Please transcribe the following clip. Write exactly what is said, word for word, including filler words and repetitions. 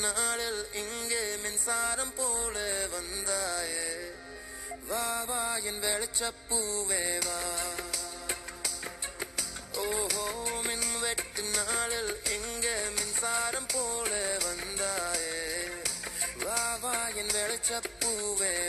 நாளில் இங்கே மின்சாரம் போல வந்தாயே வா வா என் வெளிச்சப்பூவே வா ஓஹோ மின் வெட்டு நாளில் இங்கே மின்சாரம் போல வந்தாயே வா வா என் வெளிச்சப்பூவே